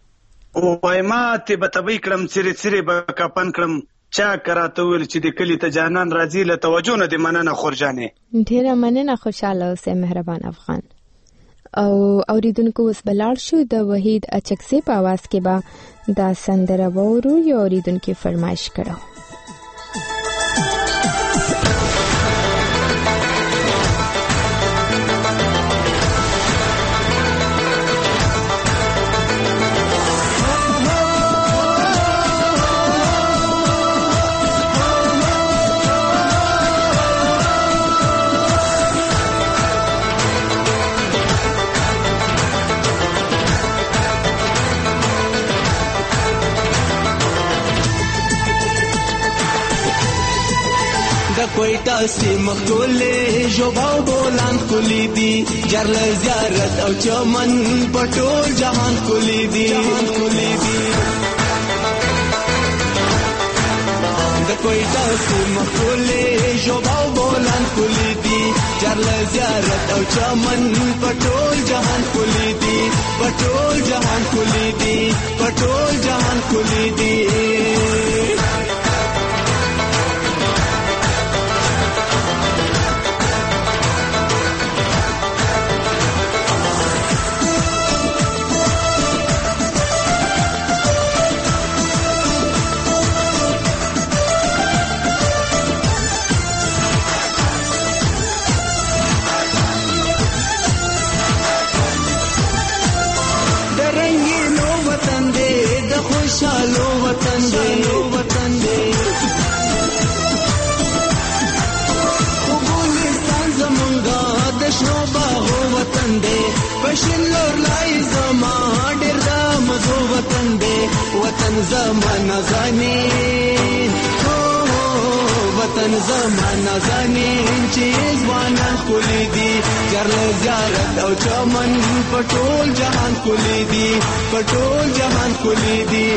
وایم ته به تبۍ کړم څیرې څیرې به کپن کړم چا کراته ویل چې د کلي ته جانان راځي. له توجه نه دې مننه خورجانې. ډېره مننه. خوشحاله اوسئ مهربان افغان. او اوریدونکو اوس به لاړ شو د وحید اچکزي په اواز کې به دا سندره واورو. یو اوریدونکي فرمایش کړو. کوئټه سیمه ټولې ژوباو بولان کلی دي جرل زیارت او چمن پټول جهان کلی دي د کوئټه سیمه ټولې ژوباو بولان کلی دي جرل زیارت او چمن پټول جهان کلی دي پټول جهان کلی دي پټول جهان کلی دي وطن زمان نازنین وطن زمان نازنین چې ځوانان ښکلي دي جرله زیارت او چمن په ټول جهان ښکلي دي په ټول جهان ښکلي دي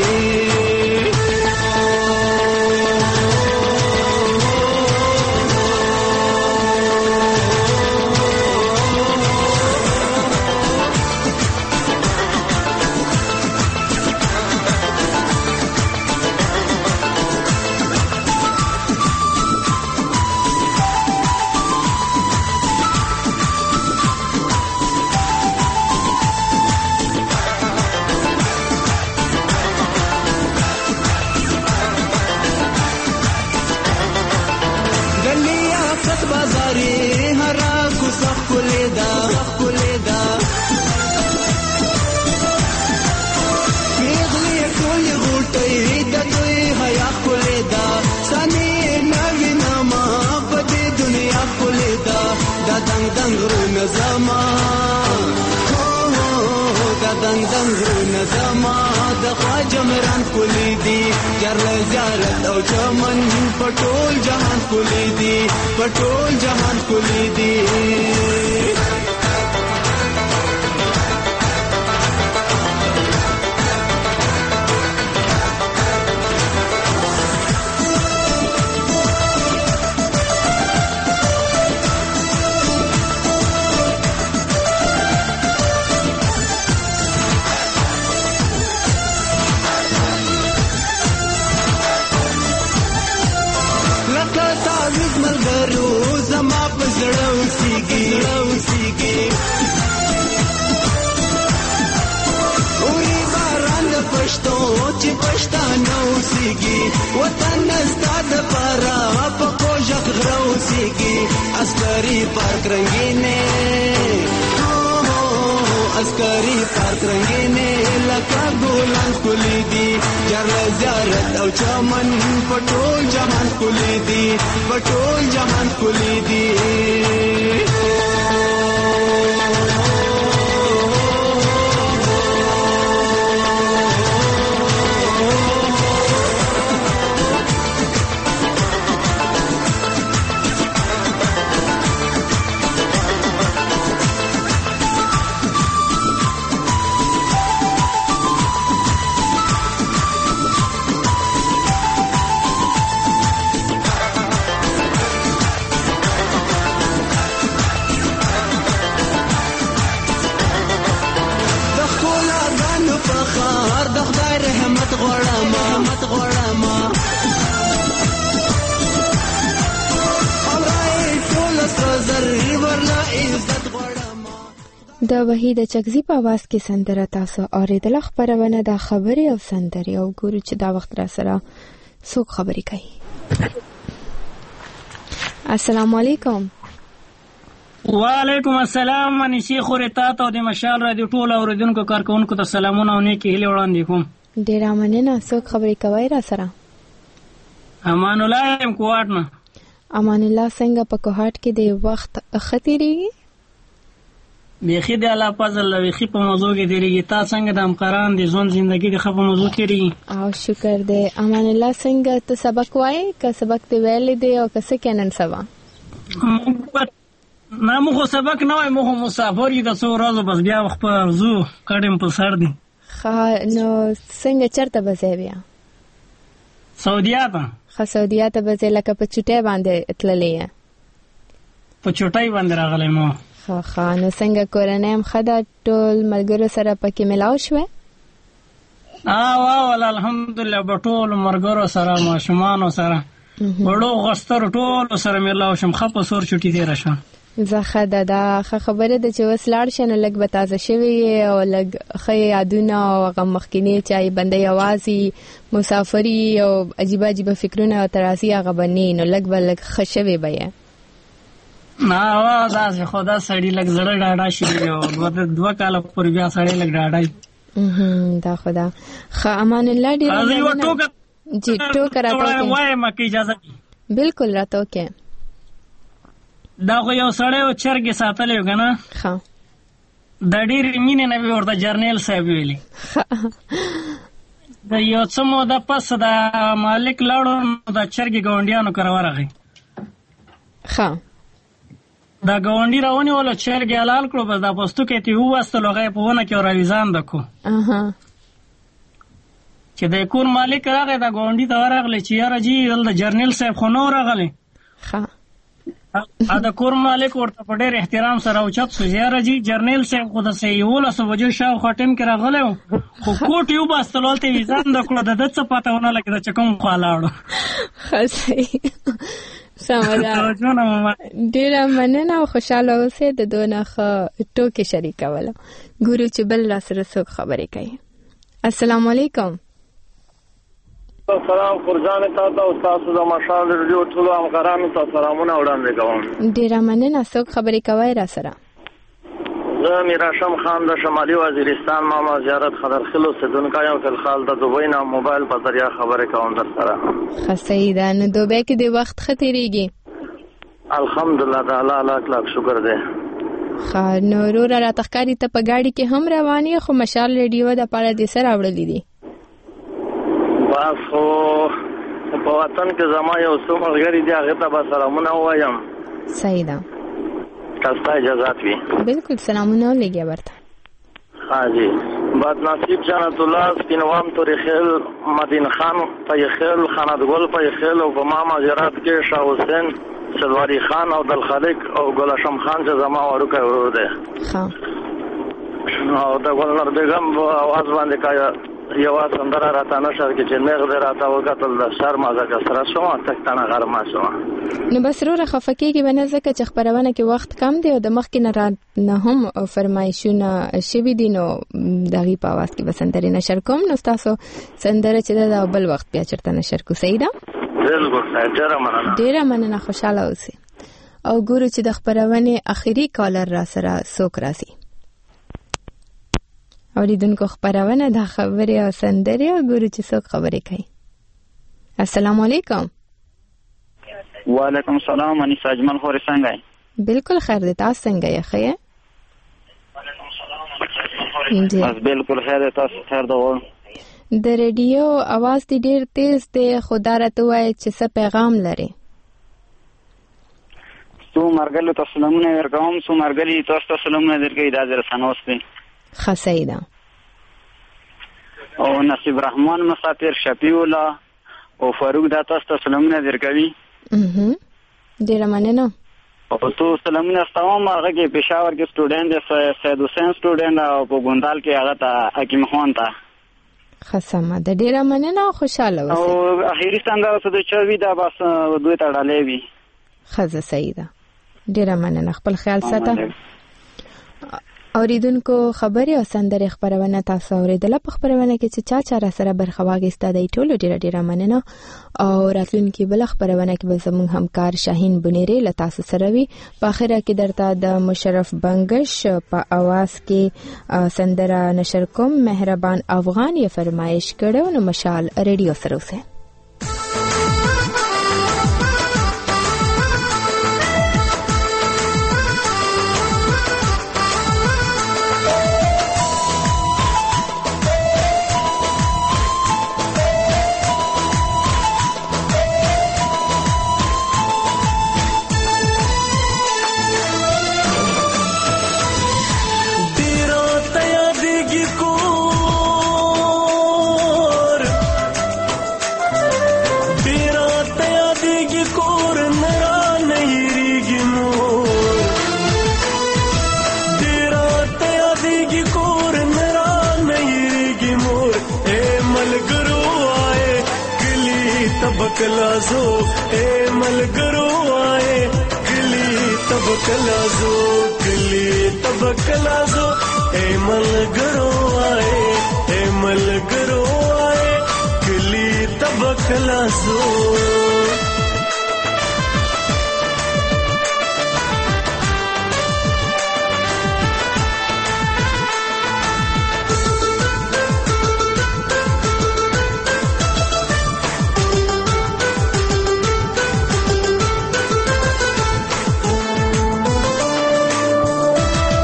جمران کلی دی جرل زیارت او چمن پټول جهان کلی دی پټول جهان کلی دی وطن استاد پارا پکو ژغ غروسیږي عسکري پارک رنگینه عسکري پارک رنگینه لکه ګلان کلی دي جرل زیارت او چمن پټول جهان کلی دي پټول جهان کلی دي د وحید چغزي په आवाज کې سندره تاسو اوریدل خبرونه د خبري او سندري او ګورو چې دا وخت را سره څوک خبري کوي. السلام علیکم. وعلیکم السلام. منشي خورتا ته د مشال رادیو ټول اوریدونکو کارکونکو ته سلامونه او نیکی هیله وړاندې کوم. ډیر مننه. څوک خبري کوي را سره؟ امان الله ام کوهاټ نه. امان الله څنګه په کوهاټ کې د وخت خطرېږي؟ بیخي د الله فضل بیخي په موضوع کې دیریږي. تا څنګه د همکاران د ژوند زندگی د خپل موضوع تیریږي؟ او شکر دی. امان الله څنګه ته سبق وایې که سبق ته ویل دی او که څه کینن سبا؟ نه مو خو سبق نه وای، مو مسافر یې د څو ورځو بس بیا خپل زو کډم په سر دی. نو څنګه چرته بځې بیا؟ سعودیا ته. سعودیا ته بځې لکه په چټای باندې تللې؟ په چټای باندې راغلی مو. نو څنګه کورنۍ هم ښه ده؟ ټول ملګرو سره پکې ملاو شوې؟ والله الحمدلله په ټولو ملګرو سره ماشومانو سره وړو غسترو ټولو سره ملاو شم. ښه په سور چټي تېره شوه. زه ښه ده. دا ښه خبره ده چې اوس لاړ شې نو لږ به تازه شوې او لږ ښه یادونه او هغه مخکینی چې بنده یوازې مسافري او عجیبه عجیبه فکرونه او ترازي هغه به نه نو لږ به لږ ښه شوې به یې. داسې خو دا سړي لږ زړه ډاډه شي او 2 کاله پورې بیا سړی لږ ډاډه دا خو ده. ښه امان الله ډېره جی ټوکه راته وایم که اجازه بالکل راته وکړې. دا خو یو سړی و چرګې ساتلی و که نه، د ډېرې مینې نه به ورته جرنیل صاحب ویلي. د یو څه موده پس د مالک لاړو د چرګې ګاونډیانو کره ورغی. ښه دا ګاونډي راونیولو چرګې حلال کړو، بس دا پوستکی ته یې ووستلو، هغه یې په ونه کې راویزانده کړو. چې د کور مالک راغی دا ګاونډي ته ورغلی چې یاره جي دلته جرنیل صاحب خو نه و راغلی. د کور مالک ورته په ډېر احترام سره اوچت شو، یاره جي جرنیل صاحب خو داسې 11 بجو شاوخوا ټیم کې راغلی و، خو کوټ یې وباستلو، هلته یې ویزانده کړو، د ده څه پته ونه لګېده چې کوم خوا لاړو. ښه صحیح، سمه ده. ډېره مننه او خوشحاله اوسئ. د دونه ښه ټوکې شریکوله. ګورو چې بل راسره څوک خبرې کوي. السلام علیکم. سلام خورجان تاسو او تاسو د مشال ریډیو ټول همکارانو ته سلامونه وړاندې کوم. ډېره مننه. څوک خبرې کوي راسره؟ زه میراشم خان د شمالي وزیرستان ماما زیارت خضرخیل اوسېدونکی یم. فلحال د دوبۍ نه موبایل په ذریعه خبرې کوم در سره. ښه صحیح ده. نو دوبۍ کې د وخت ښه تېرېږي؟ الحمدلله د الله لاک لاک شکر دی. ښه نو وروره راته ښکاري ته په ګاډي کې هم روان یې، خو مشال ریډیو دپاره دې څه راوړلي دي؟ بس خو په وطن کې زما یو څو ملګري دي، هغې ته به سلامونه ووایم. صحیح ده. که ستا اجازت وي. بلکل سلامونه ولیږه ورته. ها جی. بدنصیب جنت الله سپینوام توریخیل مدین خان پیخیل خاندګل پیخیل او په ماما زیارت کې شاه حسین سلواری خان او دلخالق او ګلشم خان چې زما وړوکی ورور دی. او د ګلنار بیګم په اواز باندې یو سندره راته نشر کې چې میغ دې راته وکتل د شرمه ځکه سره شوم تکتانه غرمه شوم. نو بس وروره خفه کېږي به نه ځکه چې خپرونه کې وخت کم دی او د مخکې نه هم فرمایشونه شوي دي، نو د هغې په اواز کې به سندرې نشر کوم. نو ستاسو سندره چې ده دا بل وخت بیا چېرته نشر کړو. صحیح ده؟ بلکل. ډېره مننه. ډېره مننه. خوشحاله اوسئ. او ګورو چې د خپرونې اخري کالر را سره څوک راځي. اوریدونکو خبرونه د خبرې او سندرې او ګورو چې څوک خبرې کوي. السلام علیکم. وعلیکم السلام. انیس اجمل خوري څنګه یې؟ بالکل خیر دی. تاسو څنګه یې؟ ښه یې؟ بس بالکل خیر دی. تاسو خیر ده؟ د ریډیو اواز دی ډېر تیز دی، خو دا راته وایي چې څه پیغام لري. څو مرګلو ته سلامونه ورکوم، څو مرګلي تاسو ته سلامونه درکوي. دا د رسنوس دی. ښه صحیح ده. او نصیب رحمان مسافر شفیع الله او فاروق دا تاسو ته سلامونه درکوي. ډېره مننه. او تو سلامونه ستوم. هغه کې پېښور کې سټوډنټ دی سید حسین سټوډنټ او په ګوندال کې هغه ته حکیم خان ته. ښه سمه ده. ډېره مننه او خوشحاله اوسئ. او اخري سندره څه د چا وي دا بس دوی ته ډالۍ وي. ښه صحیح ده. ډېره مننه. خپل خیال ساته. اوریدونکو خبرې او سندرې خبرونه تاسو اوریدله. په خبرونه کې چې چا را سره برخه واخیسته دی ټولو ډیره مننه. او راتلونکي بل خبرونه کې به زموږ همکار شاهین بنيري له تاسو سره وي. په اخره کې درته د مشرف بنگش په आवाज کې سندره نشر کوم. مهربان افغان یې فرمایش کړو. نو مشال ریډیو سره اوسه. कलाजो ए मलगरो आए गली तब कलाजो गली तब कलाजो ए मलगरो आए गली तब कलाजो.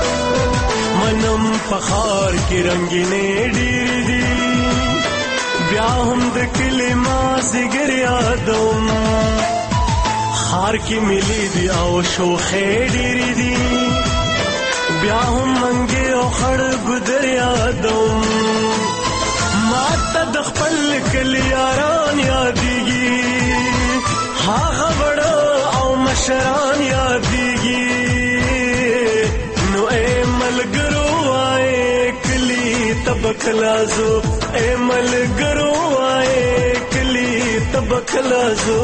पखार की रंगीने डीर दी بیا هم د کلی مازدیګر یادوم خار کې ملي دي او شوخې ډېرې دي بیا هم منګې او خړ ګودر یادوم ما ته د خپل کلی یاران یادېږي هغه وړه او مشران یادېږي نو ای ملګرو وایې کلی تب کله ځو ای ملګرو وایې کلی تب کله ځو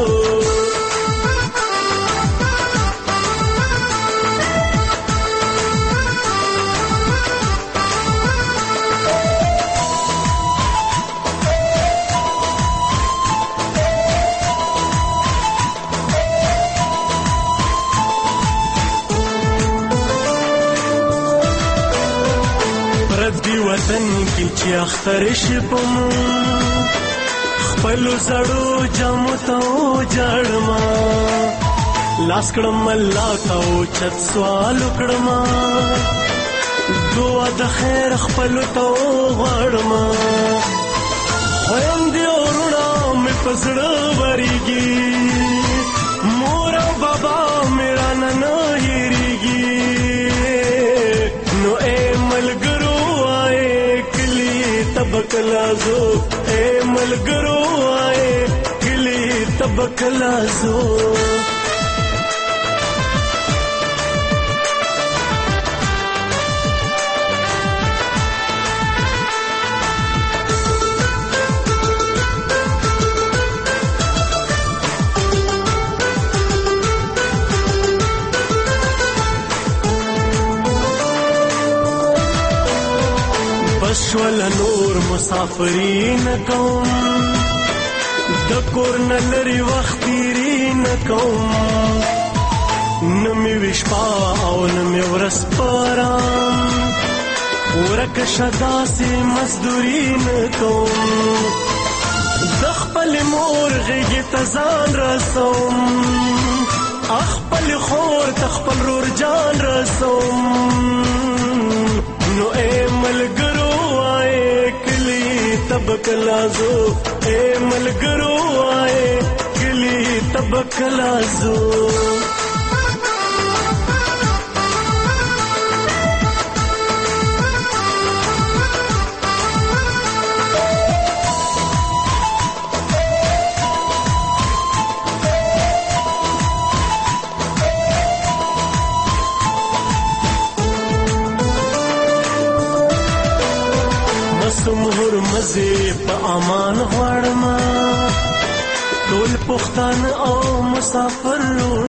وطن کې چې اختر شپم خپل زړو جامو ته جړما لاس کړم الله ته چت سوال کړم دعا د خیر خپل ته غړما خويندې ورونه مې پسړه وريږي مور او بابا میرا نن هېریږي نو اے ملګرو تب کلا زو اے ملګرو آئے کلی تب کلا زو شول نور مسافرین کوم د کور نه لري وخت تیرین کوم نمی وشپا او نمی ورس پارام ورک شدا سی مزدورین کوم د خپل مور غیږ ته ځان رسوم خپل خور ته خپل رور جان رسوم نو اے ملګرو تب کلا زو اے ملګرو آئے کلی تب کلا زو مهر مزه په امان غواړم ټول پښتانه او مسافر